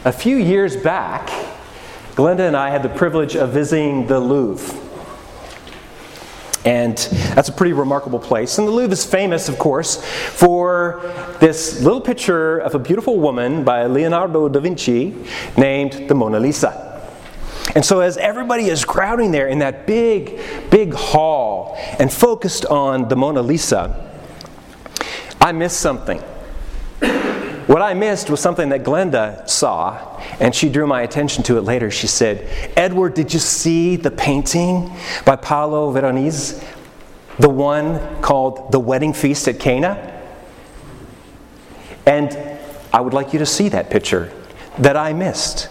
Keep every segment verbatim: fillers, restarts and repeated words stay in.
a few years back, Glenda and I had the privilege of visiting the Louvre. And that's a pretty remarkable place. And the Louvre is famous, of course, for this little picture of a beautiful woman by Leonardo da Vinci named the Mona Lisa. And so as everybody is crowding there in that big, big hall and focused on the Mona Lisa, I missed something. What I missed was something that Glenda saw, and she drew my attention to it later. She said, "Edward, did you see the painting by Paolo Veronese? The one called The Wedding Feast at Cana?" And I would like you to see that picture that I missed.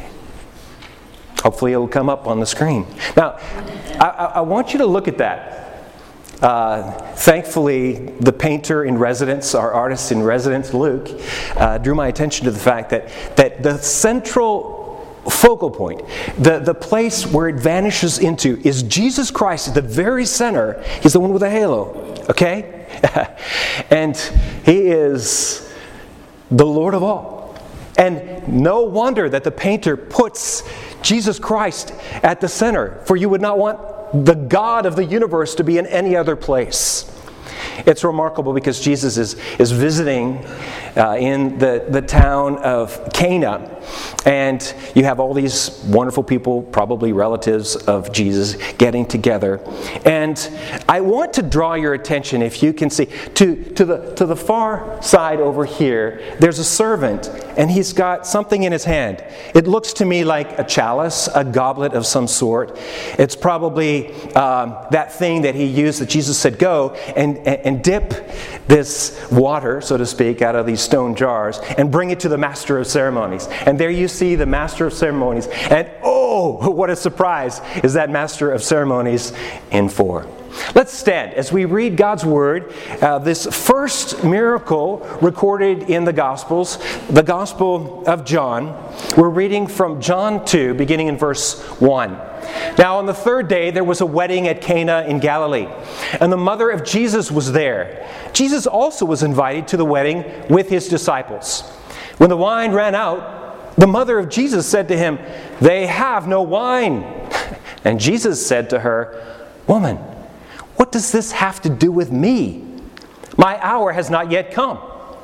Hopefully it will come up on the screen. Now, I, I want you to look at that. Uh, thankfully, the painter in residence, our artist in residence, Luke, uh, drew my attention to the fact that, that the central focal point, the, the place where it vanishes into, is Jesus Christ at the very center. He's the one with the halo, okay? And He is the Lord of all. And no wonder that the painter puts Jesus Christ at the center, for you would not want the God of the universe to be in any other place. It's remarkable because Jesus is, is visiting uh, in the, the town of Cana, and you have all these wonderful people, probably relatives of Jesus, getting together. And I want to draw your attention, if you can see, to, to, the, to the far side over here. There's a servant, and he's got something in his hand. It looks to me like a chalice, a goblet of some sort. It's probably um, that thing that he used, that Jesus said, "Go and, and, and dip this water, so to speak, out of these stone jars and bring it to the master of ceremonies." And there you see the master of ceremonies. And oh, what a surprise is that master of ceremonies in four. Let's stand as we read God's Word, uh, this first miracle recorded in the Gospels, the Gospel of John. We're reading from John two, beginning in verse one. "Now on the third day there was a wedding at Cana in Galilee, and the mother of Jesus was there. Jesus also was invited to the wedding with his disciples. When the wine ran out, the mother of Jesus said to him, 'They have no wine.' And Jesus said to her, 'Woman, what does this have to do with me? My hour has not yet come.'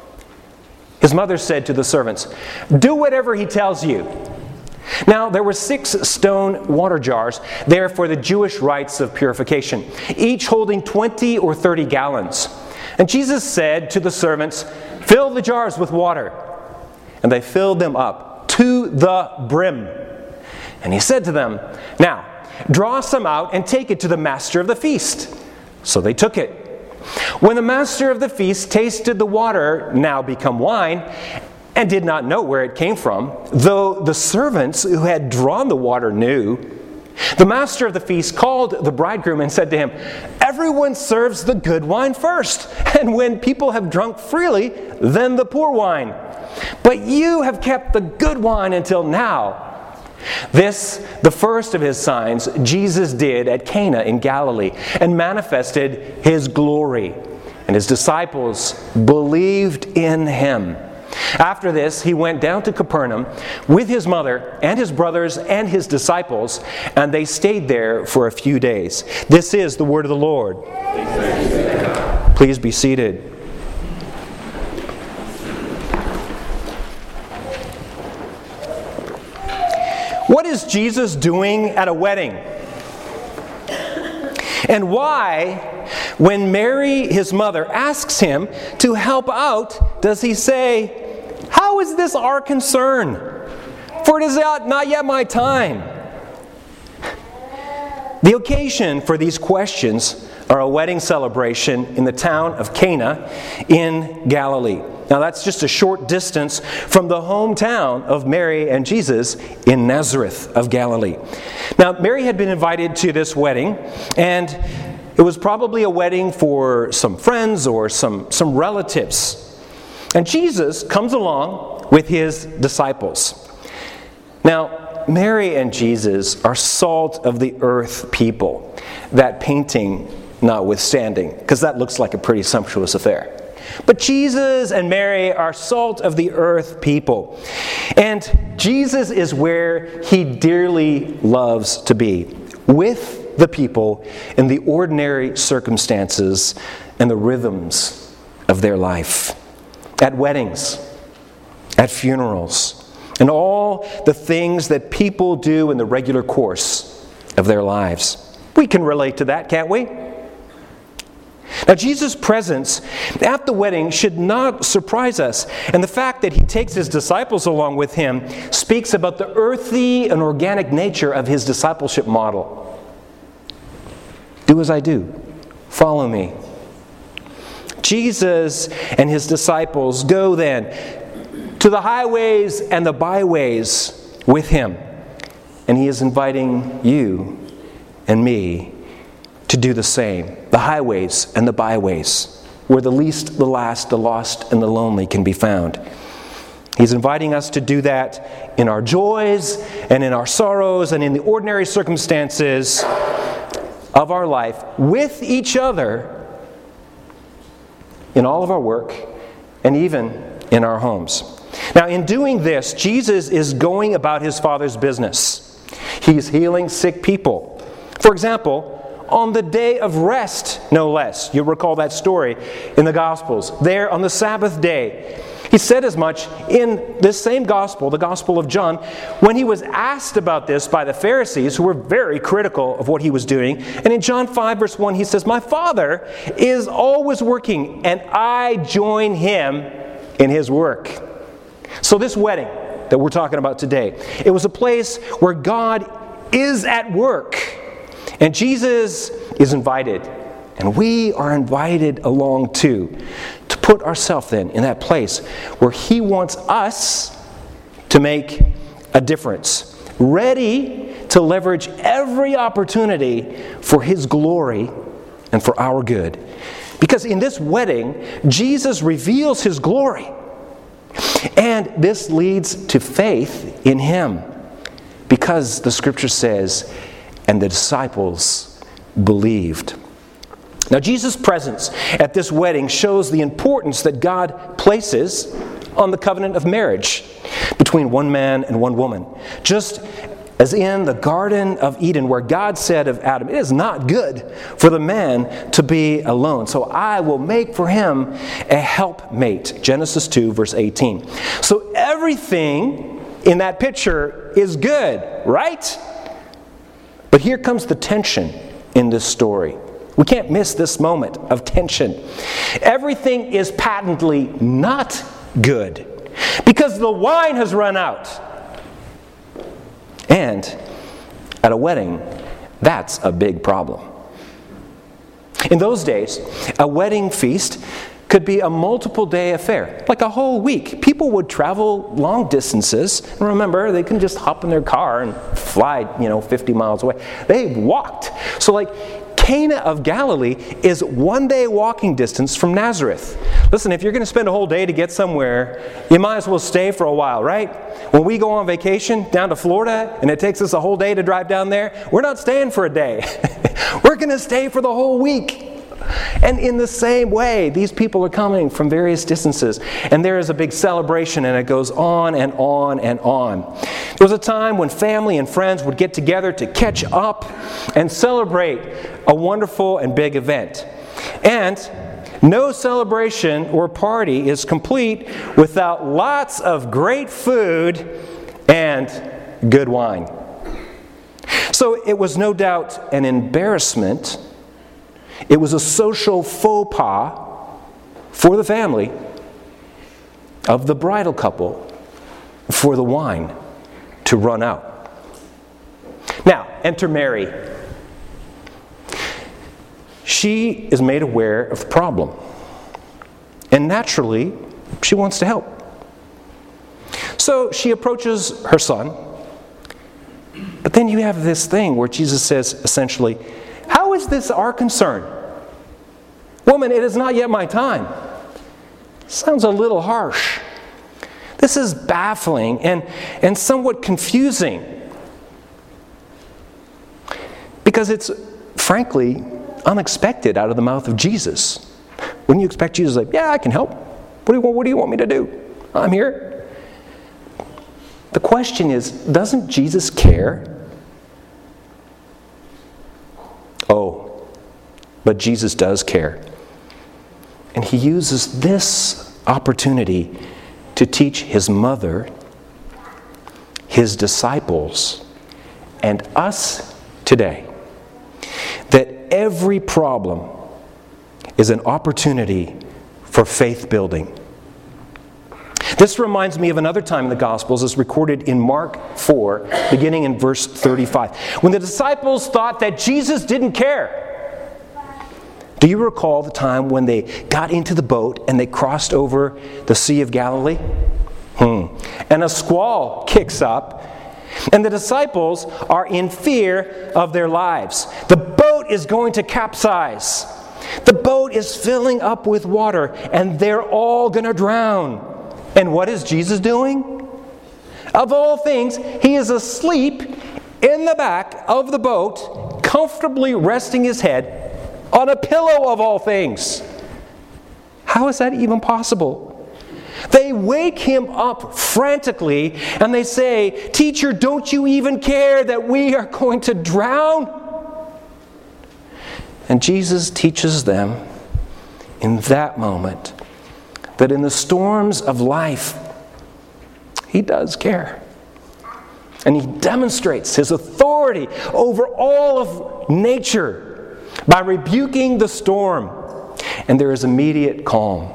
His mother said to the servants, 'Do whatever he tells you.' Now there were six stone water jars there for the Jewish rites of purification, each holding twenty or thirty gallons. And Jesus said to the servants, 'Fill the jars with water.' And they filled them up to the brim. And he said to them, 'Now draw some out and take it to the master of the feast.' So they took it. When the master of the feast tasted the water, now become wine, and did not know where it came from, though the servants who had drawn the water knew, the master of the feast called the bridegroom and said to him, 'Everyone serves the good wine first, and when people have drunk freely, then the poor wine. But you have kept the good wine until now.' This, the first of his signs, Jesus did at Cana in Galilee, and manifested his glory. And his disciples believed in him. After this, he went down to Capernaum with his mother and his brothers and his disciples, and they stayed there for a few days." This is the word of the Lord. Please be seated. What is Jesus doing at a wedding? And why, when Mary, his mother, asks him to help out, does he say, "How is this our concern? For it is not yet my time." The occasion for these questions are a wedding celebration in the town of Cana in Galilee. Now that's just a short distance from the hometown of Mary and Jesus in Nazareth of Galilee. Now Mary had been invited to this wedding, and it was probably a wedding for some friends or some, some relatives. And Jesus comes along with his disciples. Now, Mary and Jesus are salt of the earth people, that painting notwithstanding, because that looks like a pretty sumptuous affair. But Jesus and Mary are salt of the earth people. And Jesus is where he dearly loves to be, with the people in the ordinary circumstances and the rhythms of their life. At weddings, at funerals, and all the things that people do in the regular course of their lives. We can relate to that, can't we? Now, Jesus' presence at the wedding should not surprise us. And the fact that he takes his disciples along with him speaks about the earthy and organic nature of his discipleship model. Do as I do. Follow me. Jesus and his disciples go then to the highways and the byways with him. And he is inviting you and me to do the same. The highways and the byways, where the least, the last, the lost, and the lonely can be found. He's inviting us to do that in our joys and in our sorrows and in the ordinary circumstances of our life with each other, in all of our work, and even in our homes. Now, in doing this, Jesus is going about his Father's business. He's healing sick people. For example, on the day of rest, no less. You'll recall that story in the Gospels. There on the Sabbath day, he said as much in this same Gospel, the Gospel of John, when he was asked about this by the Pharisees, who were very critical of what he was doing. And in John five, verse one, he says, "My Father is always working, and I join him in his work." So this wedding that we're talking about today, it was a place where God is at work. And Jesus is invited, and we are invited along too, to put ourselves then in that place where he wants us to make a difference, ready to leverage every opportunity for his glory and for our good. Because in this wedding, Jesus reveals his glory, and this leads to faith in him, because the scripture says, and the disciples believed. Now, Jesus' presence at this wedding shows the importance that God places on the covenant of marriage between one man and one woman. Just as in the Garden of Eden, where God said of Adam, "It is not good for the man to be alone, so I will make for him a helpmate." Genesis two, verse eighteen. So everything in that picture is good, right? But here comes the tension in this story. We can't miss this moment of tension. Everything is patently not good because the wine has run out. And at a wedding, that's a big problem. In those days, a wedding feast could be a multiple day affair, like a whole week. People would travel long distances. And remember, they couldn't just hop in their car and fly, you know, fifty miles away. They walked. So like Cana of Galilee is one day walking distance from Nazareth. Listen, if you're going to spend a whole day to get somewhere, you might as well stay for a while, right? When we go on vacation down to Florida and it takes us a whole day to drive down there, we're not staying for a day. We're going to stay for the whole week. And in the same way, these people are coming from various distances, and there is a big celebration, and it goes on and on and on. There was a time when family and friends would get together to catch up and celebrate a wonderful and big event. And no celebration or party is complete without lots of great food and good wine. So it was no doubt an embarrassment. It was a social faux pas for the family of the bridal couple for the wine to run out. Now, enter Mary. She is made aware of the problem. And naturally, she wants to help. So she approaches her son. But then you have this thing where Jesus says, essentially, "How is this our concern? Woman, it is not yet my time." Sounds a little harsh. This is baffling and, and somewhat confusing, because it's, frankly, unexpected out of the mouth of Jesus. Wouldn't you expect Jesus to say, yeah, I can help. What do you want, what do you want me to do? I'm here. The question is, doesn't Jesus care? Oh, but Jesus does care. And he uses this opportunity to teach his mother, his disciples, and us today that every problem is an opportunity for faith building. This reminds me of another time in the Gospels, as recorded in Mark four, beginning in verse thirty-five. When the disciples thought that Jesus didn't care. Do you recall the time when they got into the boat and they crossed over the Sea of Galilee? Hmm. And a squall kicks up, and the disciples are in fear of their lives. The boat is going to capsize. The boat is filling up with water, and they're all going to drown. And what is Jesus doing? Of all things, he is asleep in the back of the boat, comfortably resting his head on a pillow of all things. How is that even possible? They wake him up frantically and they say, "Teacher, don't you even care that we are going to drown?" And Jesus teaches them in that moment that in the storms of life, he does care. And he demonstrates his authority over all of nature by rebuking the storm. And there is immediate calm.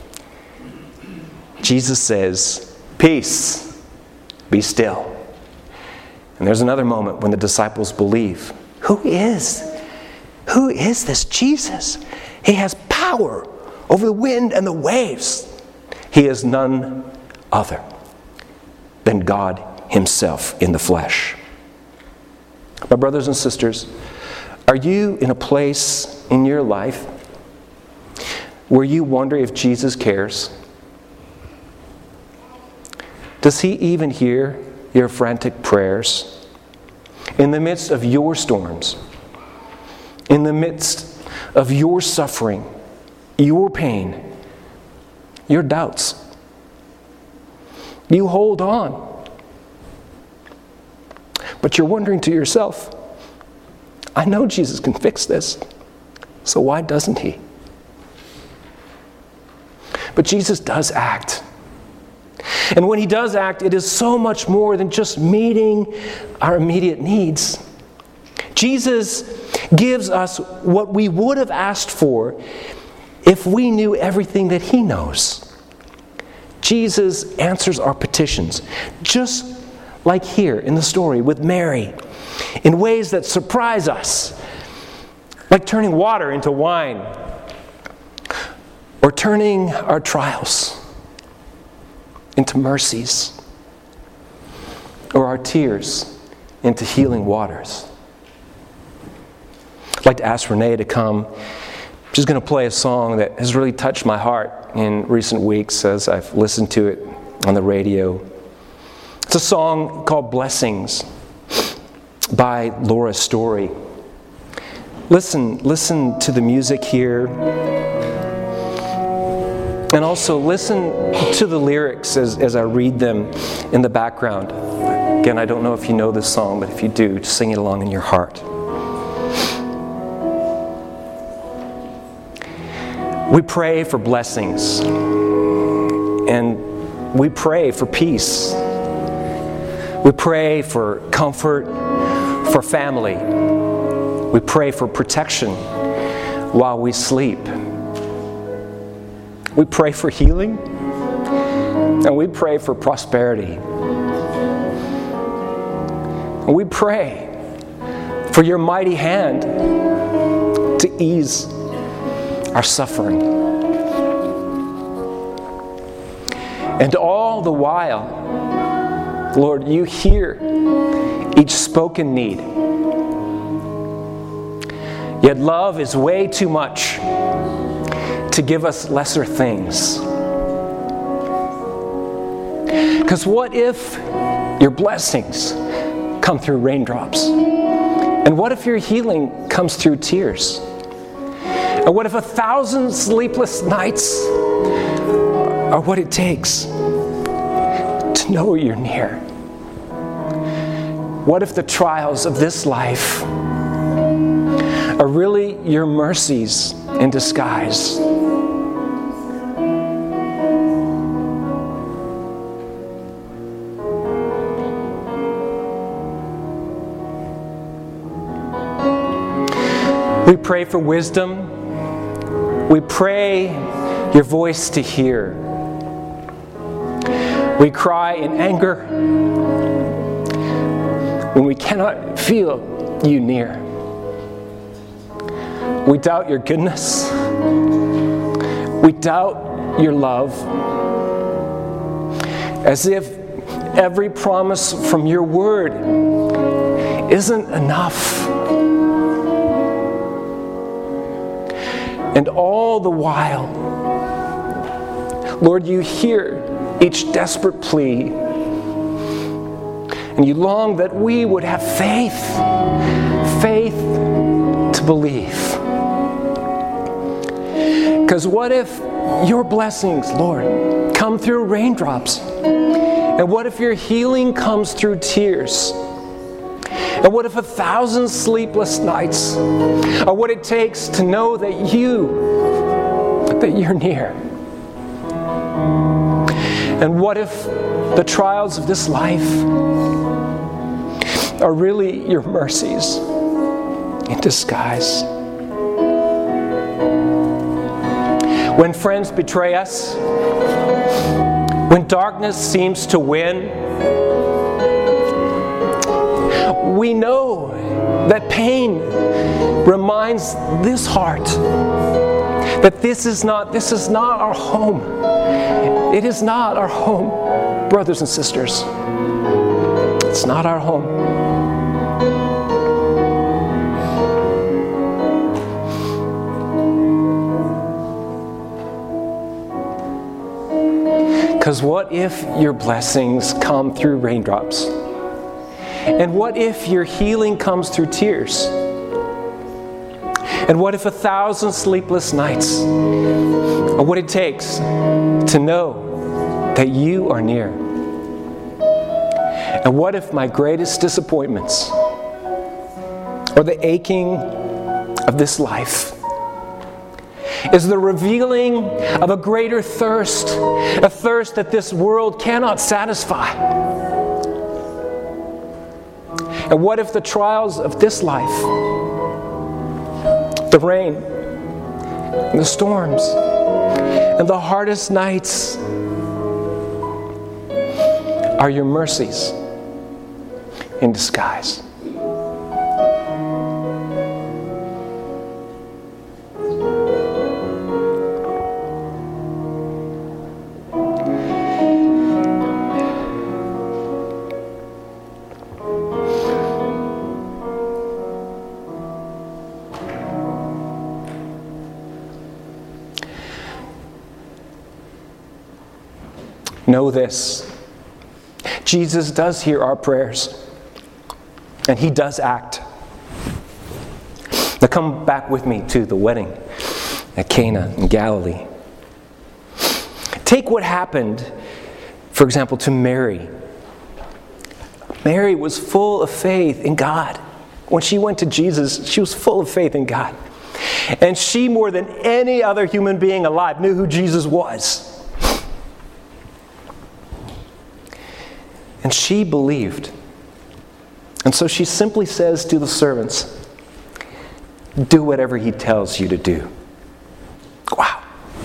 Jesus says, "Peace, be still." And there's another moment when the disciples believe. Who is? Who is this Jesus? He has power over the wind and the waves. He is none other than God himself in the flesh. My brothers and sisters, are you in a place in your life where you wonder if Jesus cares? Does he even hear your frantic prayers? In the midst of your storms, in the midst of your suffering, your pain, your doubts, you hold on. But you're wondering to yourself, I know Jesus can fix this, so why doesn't he? But Jesus does act. And when he does act, it is so much more than just meeting our immediate needs. Jesus gives us what we would have asked for if we knew everything that he knows. Jesus answers our petitions, just like here in the story with Mary, in ways that surprise us, like turning water into wine, or turning our trials into mercies, or our tears into healing waters. I'd like to ask Renee to come. She's going to play a song that has really touched my heart in recent weeks as I've listened to it on the radio. It's a song called Blessings by Laura Story. Listen, listen to the music here. And also listen to the lyrics as, as I read them in the background. Again, I don't know if you know this song, but if you do, just sing it along in your heart. We pray for blessings, and we pray for peace. We pray for comfort, for family. We pray for protection while we sleep. We pray for healing, and we pray for prosperity. And we pray for your mighty hand to ease our suffering. And all the while, Lord, you hear each spoken need. Yet love is way too much to give us lesser things. Because what if your blessings come through raindrops? And what if your healing comes through tears? And what if a thousand sleepless nights are what it takes to know you're near? What if the trials of this life are really your mercies in disguise? We pray for wisdom. We pray your voice to hear. We cry in anger when we cannot feel you near. We doubt your goodness. We doubt your love. As if every promise from your word isn't enough. And all the while, Lord, you hear each desperate plea. And you long that we would have faith, faith to believe. Because what if your blessings, Lord, come through raindrops? And what if your healing comes through tears? And what if a thousand sleepless nights are what it takes to know that you, that you're near? And what if the trials of this life are really your mercies in disguise? When friends betray us, when darkness seems to win, we know that pain reminds this heart that this is not, this is not our home. It is not our home, brothers and sisters. It's not our home. Because what if your blessings come through raindrops? And what if your healing comes through tears? And what if a thousand sleepless nights are what it takes to know that you are near? And what if my greatest disappointments or the aching of this life is the revealing of a greater thirst, a thirst that this world cannot satisfy? And what if the trials of this life, the rain, and the storms, and the hardest nights are your mercies in disguise? Know this, Jesus does hear our prayers, and He does act. Now come back with me to the wedding at Cana in Galilee. Take what happened, for example, to Mary. Mary was full of faith in God. When she went to Jesus, she was full of faith in God. And she, more than any other human being alive, knew who Jesus was. And she believed. And so she simply says to the servants, do whatever He tells you to do. Wow.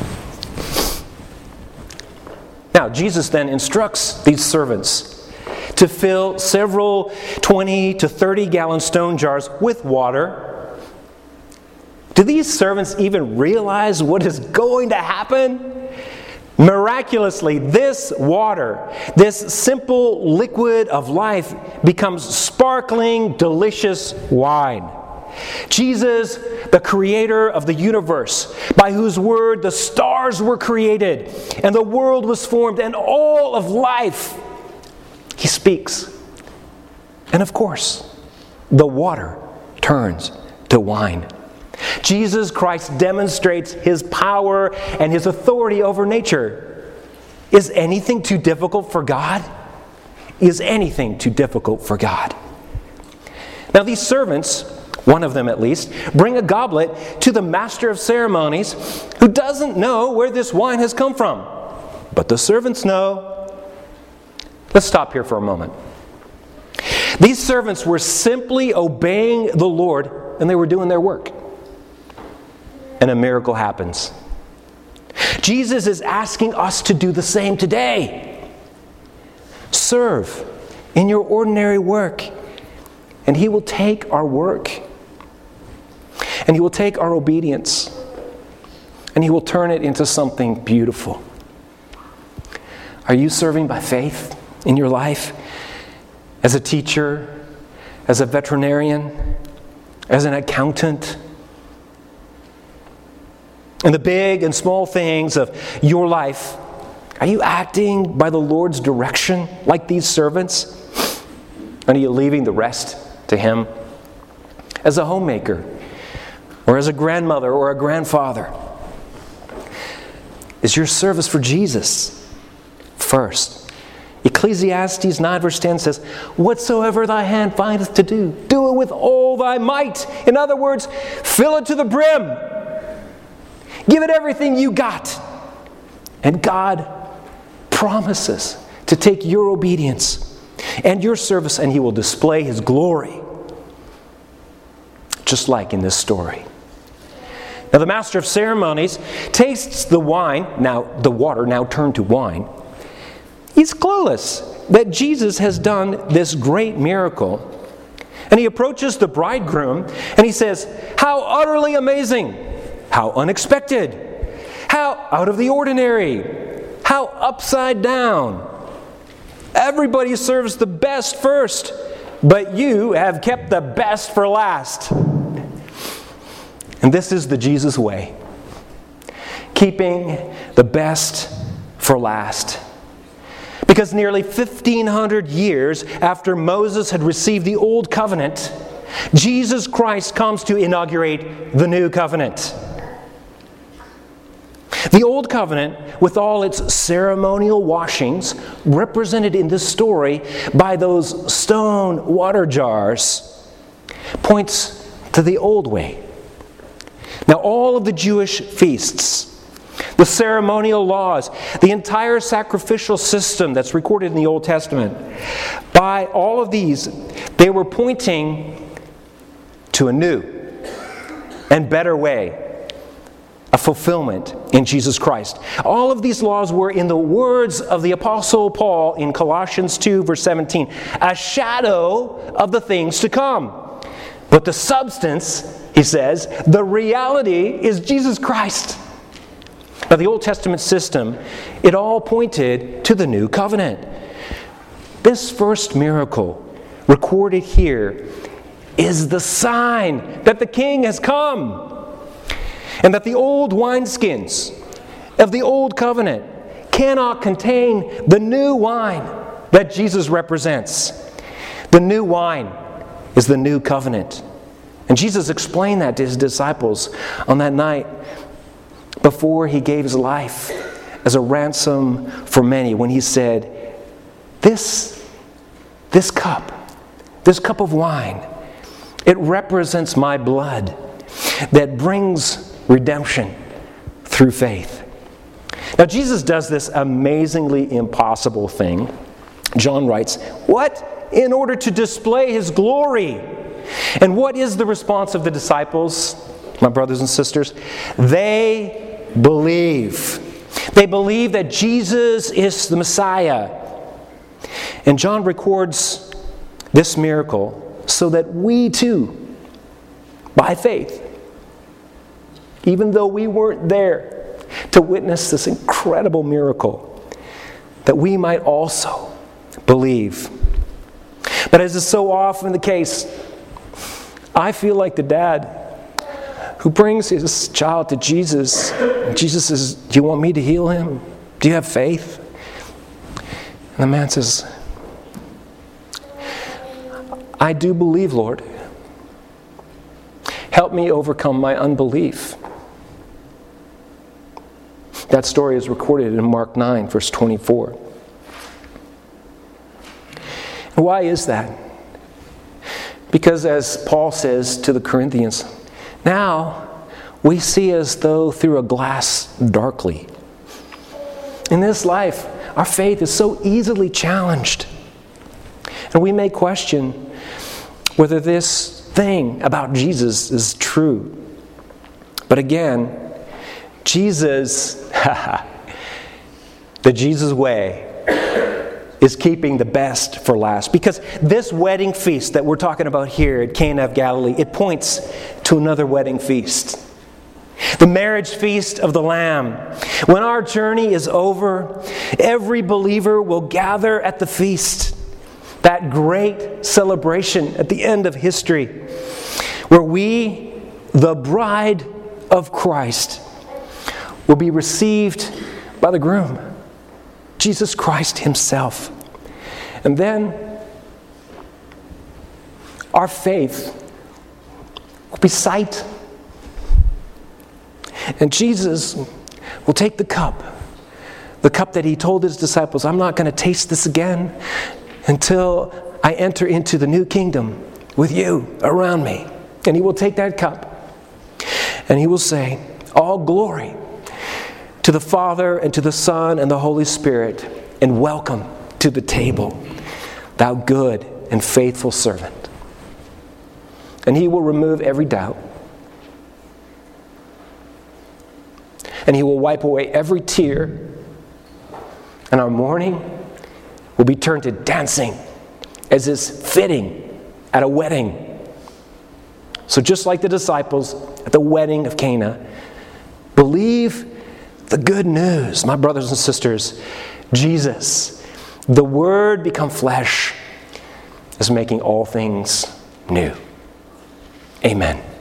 Now, Jesus then instructs these servants to fill several twenty to thirty gallon stone jars with water. Do these servants even realize what is going to happen? Miraculously, this water, this simple liquid of life, becomes sparkling, delicious wine. Jesus, the creator of the universe, by whose word the stars were created, and the world was formed, and all of life, He speaks. And of course, the water turns to wine. Jesus Christ demonstrates his power and his authority over nature. Is anything too difficult for God? Is anything too difficult for God? Now these servants, one of them at least, bring a goblet to the master of ceremonies who doesn't know where this wine has come from. But the servants know. Let's stop here for a moment. These servants were simply obeying the Lord, and they were doing their work. And a miracle happens. Jesus is asking us to do the same today. Serve in your ordinary work, and he will take our work, and he will take our obedience, and he will turn it into something beautiful. Are you serving by faith in your life? As a teacher, as a veterinarian, as an accountant? In the big and small things of your life, are you acting by the Lord's direction like these servants? And are you leaving the rest to him? As a homemaker, or as a grandmother or a grandfather, is your service for Jesus first? Ecclesiastes nine verse ten says, "Whatsoever thy hand findeth to do, do it with all thy might." In other words, fill it to the brim. Give it everything you got. And God promises to take your obedience and your service, and he will display his glory. Just like in this story. Now the master of ceremonies tastes the wine, now the water now turned to wine. He's clueless that Jesus has done this great miracle. And he approaches the bridegroom and he says, "How utterly amazing! How unexpected! How out of the ordinary! How upside down! Everybody serves the best first, but you have kept the best for last." And this is the Jesus way. Keeping the best for last. Because nearly fifteen hundred years after Moses had received the Old Covenant, Jesus Christ comes to inaugurate the New Covenant. The Old Covenant, with all its ceremonial washings, represented in this story by those stone water jars, points to the old way. Now, all of the Jewish feasts, the ceremonial laws, the entire sacrificial system that's recorded in the Old Testament, by all of these, they were pointing to a new and better way, a fulfillment in Jesus Christ. All of these laws were, in the words of the Apostle Paul in Colossians two, verse seventeen, a shadow of the things to come. But the substance, he says, the reality is Jesus Christ. Now, the Old Testament system, it all pointed to the New Covenant. This first miracle, recorded here, is the sign that the King has come. And that the old wineskins of the Old Covenant cannot contain the new wine that Jesus represents. The new wine is the New Covenant. And Jesus explained that to his disciples on that night before he gave his life as a ransom for many, when he said, This, this cup, this cup of wine, it represents my blood that brings redemption through faith. Now, Jesus does this amazingly impossible thing. John writes, what? In order to display his glory. And what is the response of the disciples, my brothers and sisters? They believe. They believe that Jesus is the Messiah. And John records this miracle so that we too, by faith, even though we weren't there to witness this incredible miracle, that we might also believe. But as is so often the case, I feel like the dad who brings his child to Jesus. Jesus says, do you want me to heal him? Do you have faith? And the man says, I do believe, Lord. Help me overcome my unbelief. That story is recorded in Mark nine, verse twenty-four. Why is that? Because as Paul says to the Corinthians, now we see as though through a glass darkly. In this life, our faith is so easily challenged. And we may question whether this thing about Jesus is true. But again, Jesus, the Jesus way, is keeping the best for last. Because this wedding feast that we're talking about here at Cana of Galilee, it points to another wedding feast. The marriage feast of the Lamb. When our journey is over, every believer will gather at the feast. That great celebration at the end of history, where we, the bride of Christ, will be received by the groom, Jesus Christ Himself. And then our faith will be sight. And Jesus will take the cup, the cup that He told His disciples, I'm not going to taste this again until I enter into the new kingdom with you around me. And He will take that cup and He will say, all glory to the Father and to the Son and the Holy Spirit, and welcome to the table, thou good and faithful servant. And He will remove every doubt. And He will wipe away every tear. And our mourning will be turned to dancing, as is fitting at a wedding. So just like the disciples at the wedding of Cana, believe the good news, my brothers and sisters. Jesus, the Word become flesh, is making all things new. Amen.